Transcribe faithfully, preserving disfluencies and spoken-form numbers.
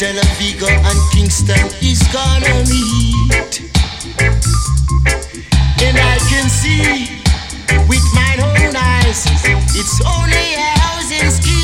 Stella Vigo and Kingston is gonna meet. And I can see with my own eyes, it's only a housing scheme.